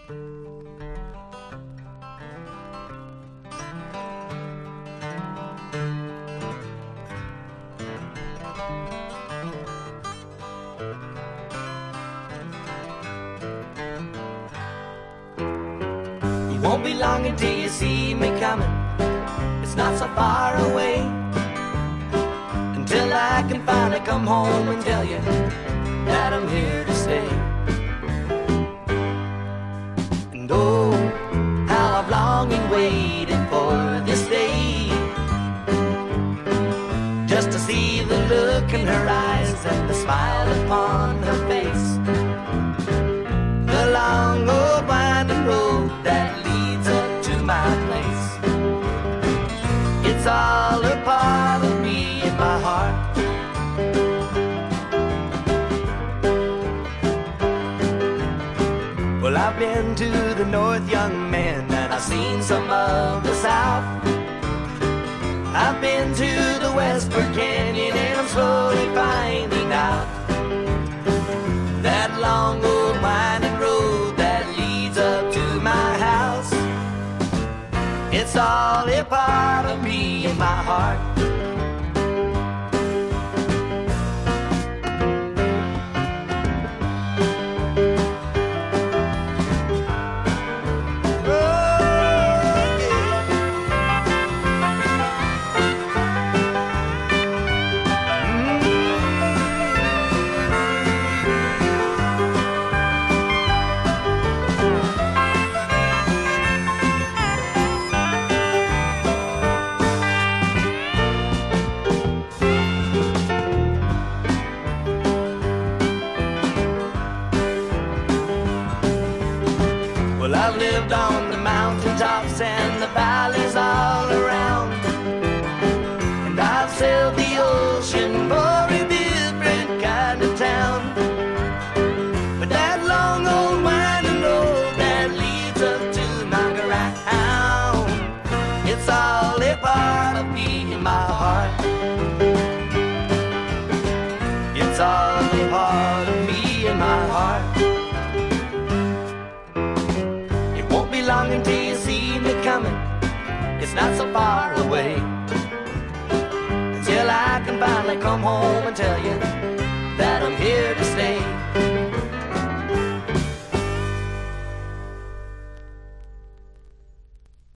It won't be long until you see me coming. It's not so far away. Until I can finally come home and tell you that I'm here to stay. And oh, how I've longed and waited for this day, just to see the look in her eyes and the smile upon her face. The long old winding road that leads up to my place, it's all a part of me in my heart. Well, I've been to the north, young man, and I've seen some of the south. I've been to the Westford Canyon, and I'm slowly finding out that long old winding road that leads up to my house, it's all a part of me in my heart. I've lived on the mountaintops and the valleys all around, and I've sailed the ocean for a different kind of town. But that long old winding road that leads up to my ground, it's all a part of me in my heart. It's all a part of me in my heart. Long until you see me coming, it's not so far away. Until I can finally come home and tell